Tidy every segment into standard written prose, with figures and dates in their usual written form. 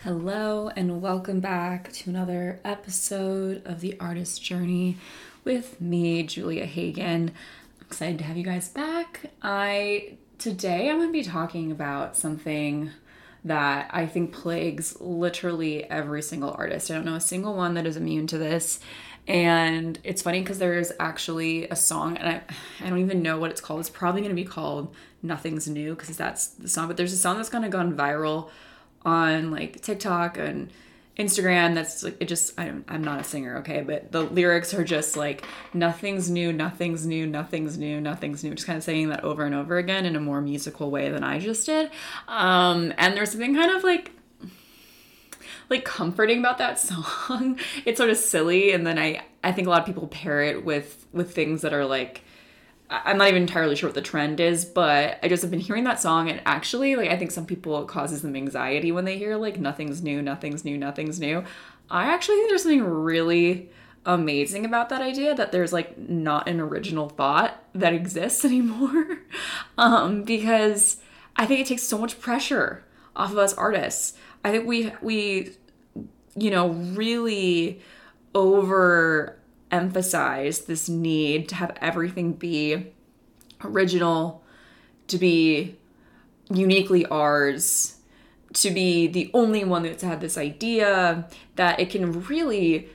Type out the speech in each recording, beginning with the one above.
Hello and welcome back to another episode of The Artist Journey with me, Julia Hagen. I'm excited to have you guys back. Today I'm going to be talking about something that I think plagues literally every single artist. I don't know a single one that is immune to this. And it's funny because there is actually a song, and I don't even know what it's called. It's probably going to be called Nothing's New because that's the song. But there's a song that's kind of gone viral on like TikTok and Instagram. That's like, I'm not a singer, okay, but the lyrics are just like nothing's new, nothing's new, nothing's new, nothing's new, just kind of saying that over and over again in a more musical way than I just did. And there's something kind of like comforting about that song. It's sort of silly, and then I think a lot of people pair it with things that are like, I'm not even entirely sure what the trend is, but I just have been hearing that song, and actually, like, I think some people, it causes them anxiety when they hear, like, nothing's new, nothing's new, nothing's new. I actually think there's something really amazing about that idea, that there's, like, not an original thought that exists anymore, because I think it takes so much pressure off of us artists. I think we really emphasize this need to have everything be original, to be uniquely ours, to be the only one that's had this idea, that it can really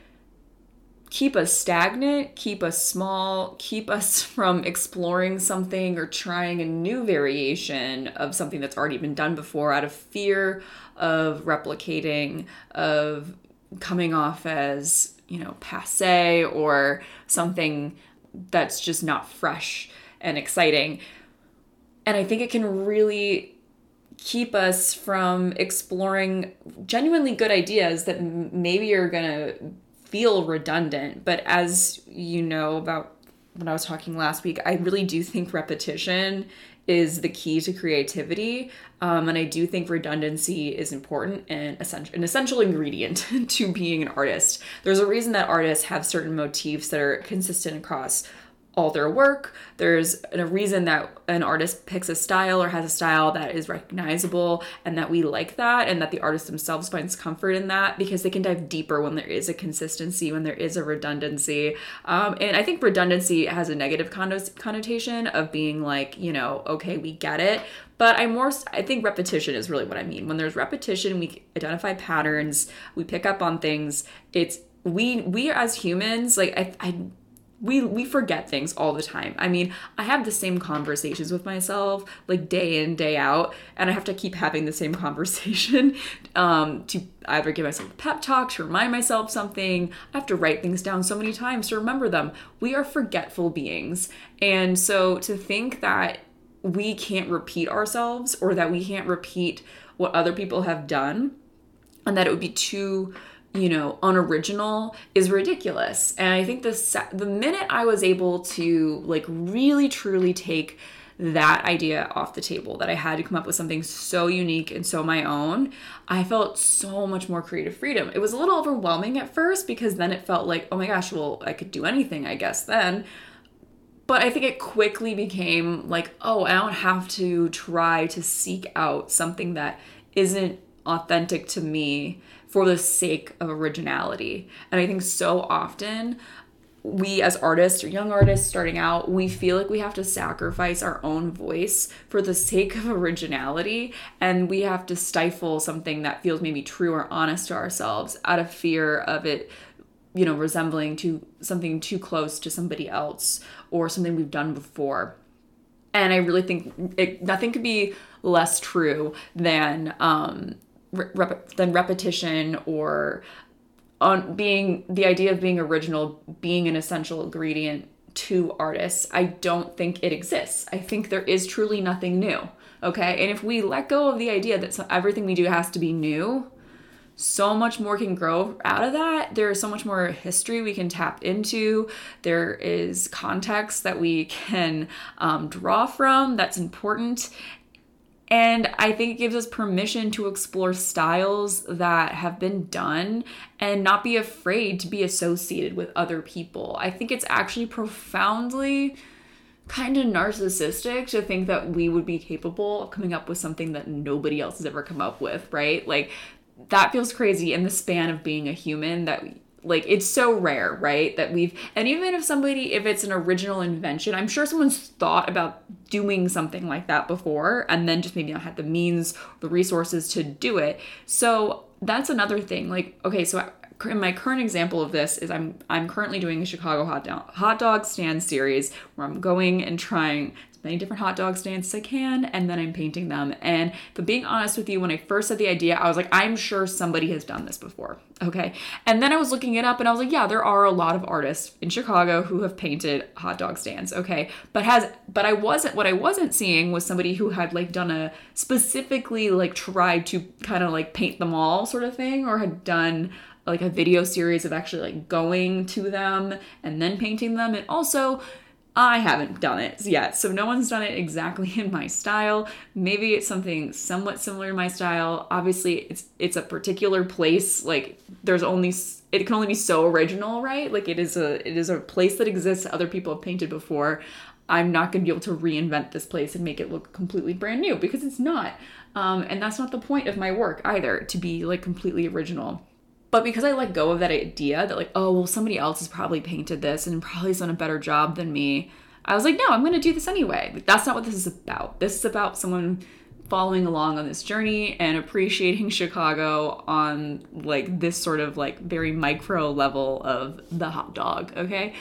keep us stagnant, keep us small, keep us from exploring something or trying a new variation of something that's already been done before, out of fear of replicating, of coming off as passe or something that's just not fresh and exciting. And I think it can really keep us from exploring genuinely good ideas that maybe are going to feel redundant. But as you know about when I was talking last week, I really do think repetition is the key to creativity. And I do think redundancy is important and an essential ingredient to being an artist. There's a reason that artists have certain motifs that are consistent across all their work. There's a reason that an artist picks a style or has a style that is recognizable and that we like that, and that the artist themselves finds comfort in that, because they can dive deeper when there is a consistency, when there is a redundancy. And I think redundancy has a negative connotation of being like, okay, we get it. But I think repetition is really what I mean. When there's repetition, we identify patterns, we pick up on things. We as humans, like we forget things all the time. I mean, I have the same conversations with myself like day in, day out, and I have to keep having the same conversation to either give myself a pep talk, to remind myself something. I have to write things down so many times to remember them. We are forgetful beings. And so to think that we can't repeat ourselves, or that we can't repeat what other people have done, and that it would be too unoriginal, is ridiculous. And I think the minute I was able to like really truly take that idea off the table, that I had to come up with something so unique and so my own, I felt so much more creative freedom. It was a little overwhelming at first, because then it felt like, oh my gosh, well, I could do anything, I guess, then. But I think it quickly became like, oh, I don't have to try to seek out something that isn't authentic to me for the sake of originality. And I think so often we as artists or young artists starting out, we feel like we have to sacrifice our own voice for the sake of originality, and we have to stifle something that feels maybe true or honest to ourselves out of fear of it resembling to something too close to somebody else or something we've done before. And I really think nothing could be less true than repetition, or on being the idea of being original, being an essential ingredient to artists. I don't think it exists. I think there is truly nothing new. Okay. And if we let go of the idea that everything we do has to be new, so much more can grow out of that. There is so much more history we can tap into. There is context that we can draw from that's important. And I think it gives us permission to explore styles that have been done and not be afraid to be associated with other people. I think it's actually profoundly kind of narcissistic to think that we would be capable of coming up with something that nobody else has ever come up with, right? Like, that feels crazy in the span of being a human that like it's so rare, right? That we've, and even if it's an original invention, I'm sure someone's thought about doing something like that before and then just maybe not had the means, the resources to do it. So that's another thing. Like, okay, so in my current example of this is I'm currently doing a Chicago hot dog stand series where I'm going and trying as many different hot dog stands as I can, and then I'm painting them. And but being honest with you, when I first had the idea, I was like, I'm sure somebody has done this before. Okay. And then I was looking it up and I was like, yeah, there are a lot of artists in Chicago who have painted hot dog stands. Okay. What I wasn't seeing was somebody who had like done a specifically like tried to kind of like paint them all sort of thing, or had done like a video series of actually like going to them and then painting them. And also, I haven't done it yet, so no one's done it exactly in my style. Maybe it's something somewhat similar to my style. Obviously, it's a particular place. Like it can only be so original, right? Like it is a place that exists that other people have painted before. I'm not going to be able to reinvent this place and make it look completely brand new, because it's not. And that's not the point of my work either, to be like completely original. But because I let go of that idea that like, oh, well, somebody else has probably painted this and probably has done a better job than me, I was like, no, I'm going to do this anyway. Like, that's not what this is about. This is about someone following along on this journey and appreciating Chicago on like this sort of like very micro level of the hot dog, okay?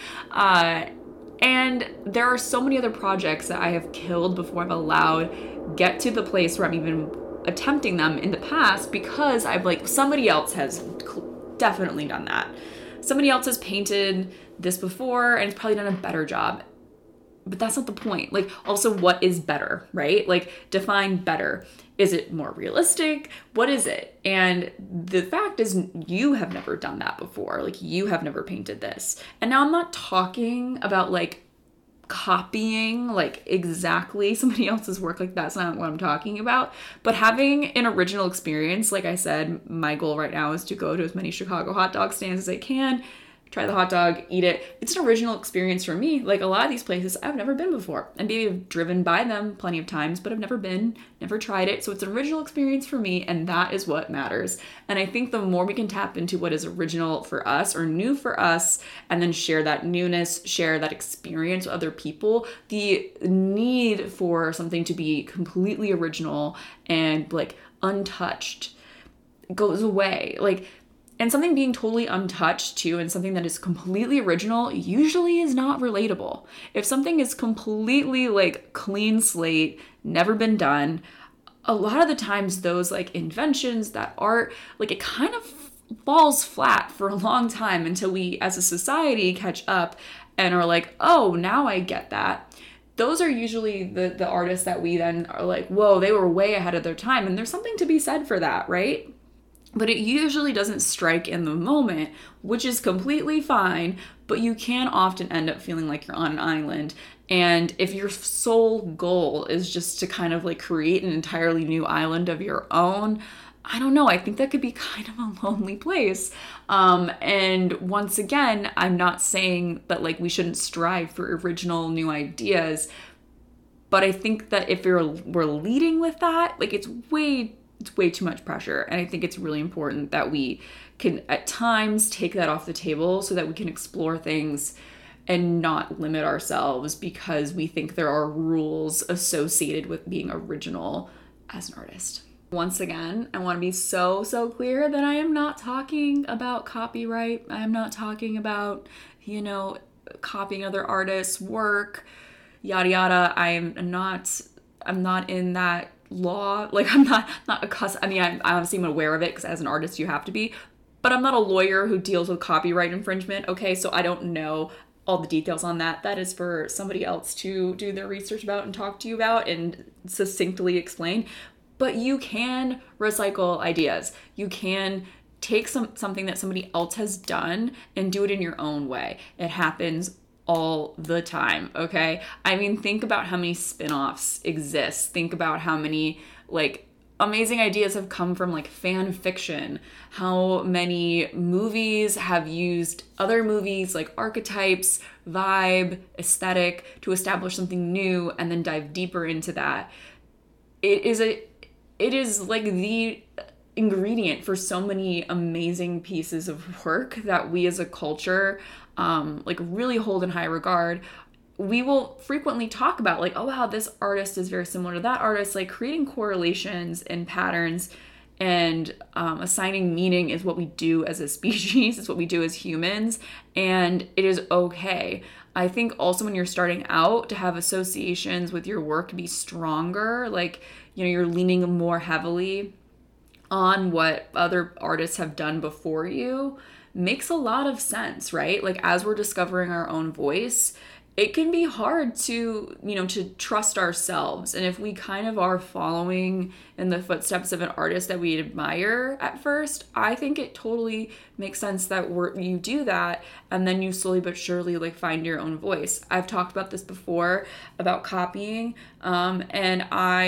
And there are so many other projects that I have killed before I've allowed get to the place where I'm even attempting them in the past, because I've like, somebody else has definitely done that. Somebody else has painted this before and it's probably done a better job. But that's not the point. Like, also, what is better, right? Like, define better. Is it more realistic? What is it? And the fact is, you have never done that before. Like, you have never painted this. And now I'm not talking about like copying like exactly somebody else's work. Like, that's not what I'm talking about. But having an original experience, like I said, my goal right now is to go to as many Chicago hot dog stands as I can, try the hot dog, eat it. It's an original experience for me. Like, a lot of these places I've never been before. And maybe I've driven by them plenty of times, but I've never tried it. So it's an original experience for me, and that is what matters. And I think the more we can tap into what is original for us or new for us, and then share that newness, share that experience with other people, the need for something to be completely original and like untouched goes away. Like, and something being totally untouched too, and something that is completely original, usually is not relatable. If something is completely like clean slate, never been done, a lot of the times those like inventions, that art, like it kind of falls flat for a long time until we as a society catch up and are like, oh, now I get that. Those are usually the artists that we then are like, whoa, they were way ahead of their time. And there's something to be said for that, right? But it usually doesn't strike in the moment, which is completely fine, but you can often end up feeling like you're on an island. And if your sole goal is just to kind of like create an entirely new island of your own, I don't know, I think that could be kind of a lonely place. And once again, I'm not saying that like we shouldn't strive for original new ideas, but I think that if we're leading with that, like it's way too much pressure. And I think it's really important that we can at times take that off the table so that we can explore things and not limit ourselves because we think there are rules associated with being original as an artist. Once again, I want to be so clear that I am not talking about copyright. I am not talking about, copying other artists' work, yada yada. I'm not in that law. Like, I'm not accustomed. I mean, I'm obviously aware of it because as an artist you have to be, but I'm not a lawyer who deals with copyright infringement. Okay, so I don't know all the details on that. That is for somebody else to do their research about and talk to you about and succinctly explain. But you can recycle ideas. You can take something that somebody else has done and do it in your own way. It happens all the time, okay? I mean, think about how many spin-offs exist. Think about how many like amazing ideas have come from like fan fiction. How many movies have used other movies like archetypes, vibe, aesthetic to establish something new and then dive deeper into that. It is like the ingredient for so many amazing pieces of work that we as a culture like really hold in high regard. We will frequently talk about like, oh wow, this artist is very similar to that artist. Like creating correlations and patterns and assigning meaning is what we do as a species. It's what we do as humans, and it is okay. I think also when you're starting out, to have associations with your work be stronger, like, you know, you're leaning more heavily on what other artists have done before you, makes a lot of sense, right? Like as we're discovering our own voice, it can be hard to, you know, to trust ourselves. And if we kind of are following in the footsteps of an artist that we admire at first, I think it totally makes sense that you do that, and then you slowly but surely like find your own voice. I've talked about this before about copying, and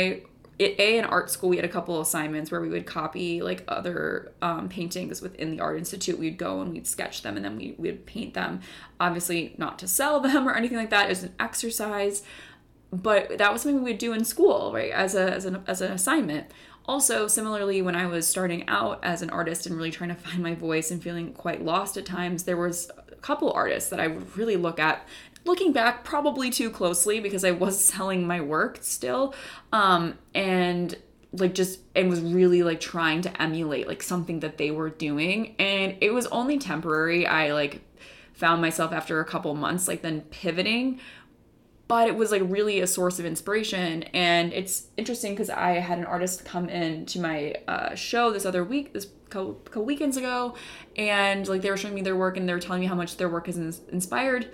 in art school, we had a couple assignments where we would copy like other paintings within the Art Institute. We'd go and we'd sketch them, and then we would paint them. Obviously not to sell them or anything like that. It was an exercise, but that was something we would do in school, right? As an assignment. Also, similarly, when I was starting out as an artist and really trying to find my voice and feeling quite lost at times, there was a couple artists that I would really look at. Looking back, probably too closely because I was selling my work still, and was really like trying to emulate like something that they were doing, and it was only temporary. I like found myself after a couple months like then pivoting, but it was like really a source of inspiration. And it's interesting because I had an artist come in to my show this couple weekends ago, and like they were showing me their work and they were telling me how much their work has inspired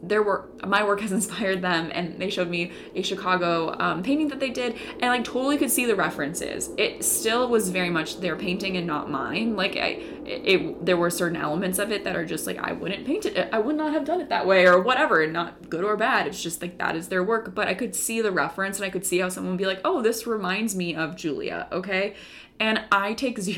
my work has inspired them, and they showed me a Chicago painting that they did, and I like totally could see the references. It still was very much their painting and not mine. Like there were certain elements of it that are just like, I wouldn't paint it, I would not have done it that way or whatever, and not good or bad. It's just like that is their work, but I could see the reference and I could see how someone would be like, oh, this reminds me of Julia, okay? And I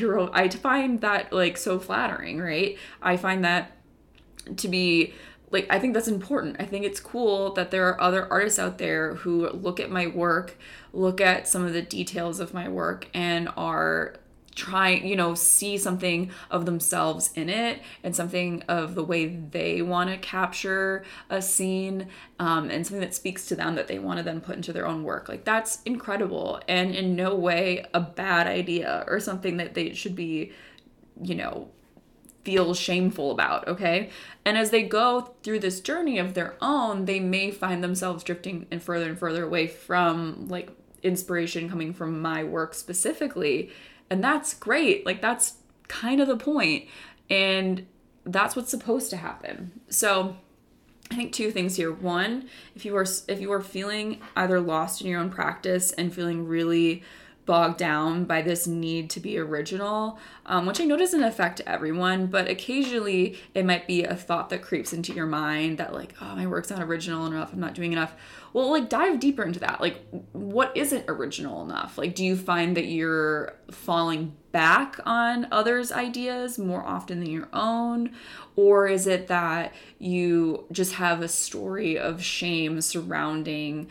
find that like so flattering, right? I find that to be like, I think that's important. I think it's cool that there are other artists out there who look at my work, look at some of the details of my work, and are trying, you know, see something of themselves in it and something of the way they want to capture a scene, and something that speaks to them that they want to then put into their own work. Like, that's incredible, and in no way a bad idea or something that they should be, you know, feel shameful about, okay? And as they go through this journey of their own, they may find themselves drifting and further away from like inspiration coming from my work specifically. And that's great. Like, that's kind of the point. And that's what's supposed to happen. So I think two things here. One, if you are feeling either lost in your own practice and feeling really bogged down by this need to be original, which I know doesn't affect everyone, but occasionally it might be a thought that creeps into your mind that like, oh, my work's not original enough, I'm not doing enough. Well, like, dive deeper into that. Like, what isn't original enough? Like, do you find that you're falling back on others' ideas more often than your own? Or is it that you just have a story of shame surrounding,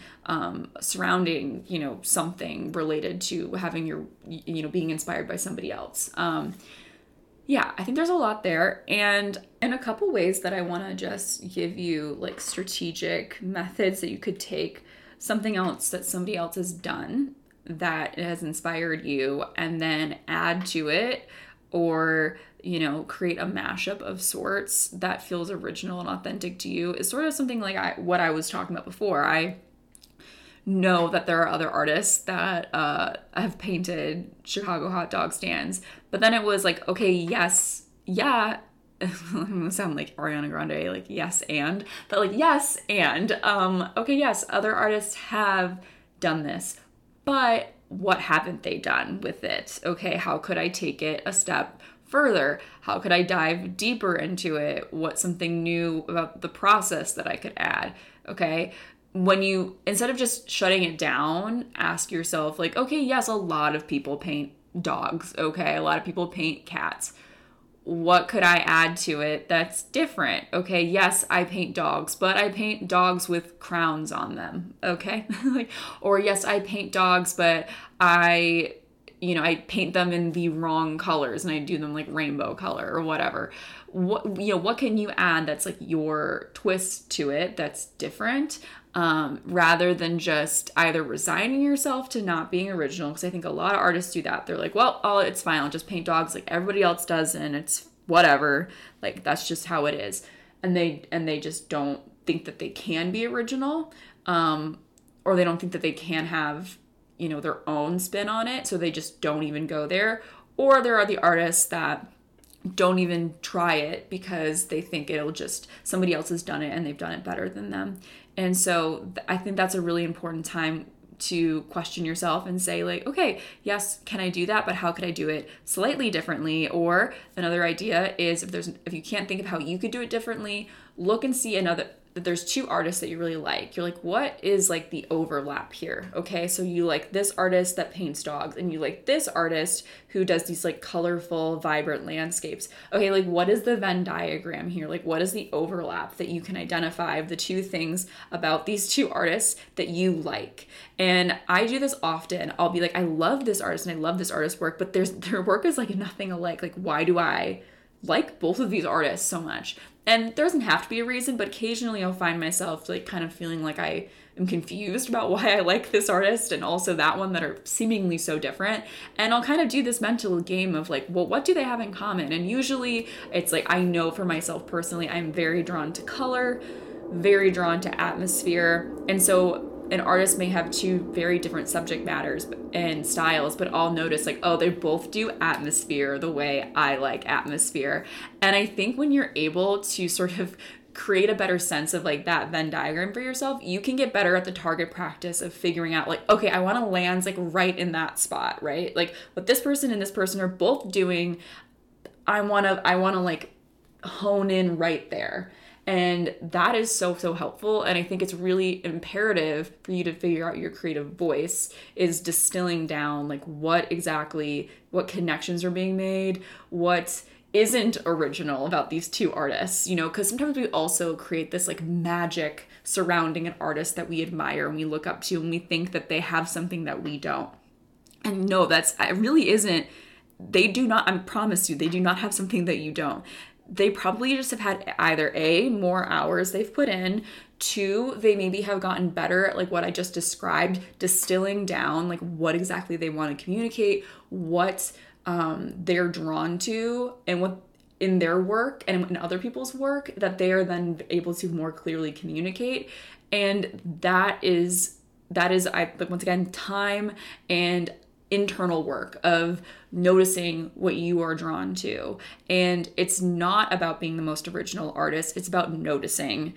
you know, something related to having being inspired by somebody else? Yeah, I think there's a lot there. And in a couple ways that I want to just give you like strategic methods that you could take something else that somebody else has done that has inspired you and then add to it, or, you know, create a mashup of sorts that feels original and authentic to you, is sort of something like what I was talking about before. I know that there are other artists that have painted Chicago hot dog stands, but then it was like, okay, yes, yeah, I'm gonna sound like Ariana Grande, like yes and, but like yes and, okay, yes, other artists have done this, but what haven't they done with it? Okay, how could I take it a step further? How could I dive deeper into it? What's something new about the process that I could add? Okay, when you, instead of just shutting it down, ask yourself like, okay, yes, a lot of people paint dogs. Okay, a lot of people paint cats. What could I add to it that's different? Okay, yes, I paint dogs, but I paint dogs with crowns on them. Okay, or yes, I paint dogs, but I I paint them in the wrong colors and I do them like rainbow color or whatever. What can you add that's like your twist to it that's different, rather than just either resigning yourself to not being original? Because I think a lot of artists do that. They're like, well, it's fine. I'll just paint dogs like everybody else does, and it's whatever. Like, that's just how it is. And they just don't think that they can be original, or they don't think that they can have, their own spin on it. So they just don't even go there. Or there are the artists that don't even try it because they think it'll just, somebody else has done it and they've done it better than them. And so I think that's a really important time to question yourself and say like, okay, yes, can I do that? But how could I do it slightly differently? Or another idea is if you can't think of how you could do it differently, look and see that there's two artists that you really like. You're like, what is like the overlap here? Okay, so you like this artist that paints dogs, and you like this artist who does these like colorful, vibrant landscapes. Okay, like what is the Venn diagram here? Like what is the overlap that you can identify of the two things about these two artists that you like? And I do this often. I'll be like, I love this artist and I love this artist's work, but their work is like nothing alike. Like, why do I like both of these artists so much? And there doesn't have to be a reason, but occasionally I'll find myself like kind of feeling like I am confused about why I like this artist and also that one that are seemingly so different. And I'll kind of do this mental game of like, well, what do they have in common? And usually it's like, I know for myself personally, I'm very drawn to color, very drawn to atmosphere. And so an artist may have two very different subject matters and styles, but I'll notice like, oh, they both do atmosphere the way I like atmosphere. And I think when you're able to sort of create a better sense of like that Venn diagram for yourself, you can get better at the target practice of figuring out like, okay, I want to land like right in that spot, right? Like what this person and this person are both doing, I want to like hone in right there. And that is so, so helpful. And I think it's really imperative for you to figure out your creative voice is distilling down like what connections are being made, what isn't original about these two artists, because sometimes we also create this like magic surrounding an artist that we admire and we look up to and we think that they have something that we don't. And no, it really isn't. They do not, I promise you, they do not have something that you don't. They probably just have had either A, more hours they've put in, 2, they maybe have gotten better at like what I just described, distilling down like what exactly they want to communicate, what they're drawn to, and what in their work and in other people's work that they are then able to more clearly communicate. And that is once again, time and internal work of noticing what you are drawn to. And it's not about being the most original artist. It's about noticing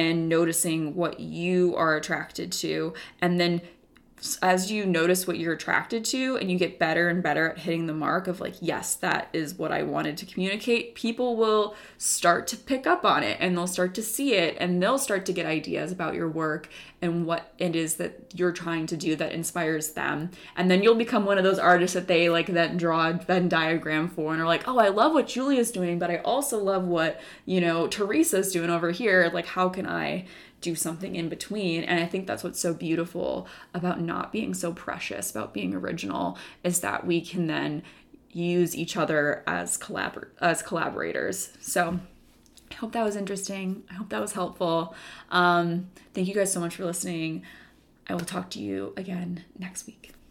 what you are attracted to. And then as you notice what you're attracted to and you get better and better at hitting the mark of like, yes, that is what I wanted to communicate, people will start to pick up on it and they'll start to see it and they'll start to get ideas about your work and what it is that you're trying to do that inspires them. And then you'll become one of those artists that they like then draw a Venn diagram for and are like, oh, I love what Julia's doing, but I also love what, Teresa's doing over here. Like, how can I do something in between? And I think that's what's so beautiful about not being so precious about being original, is that we can then use each other as collaborators. So I hope that was interesting. I hope that was helpful. Thank you guys so much for listening. I will talk to you again next week.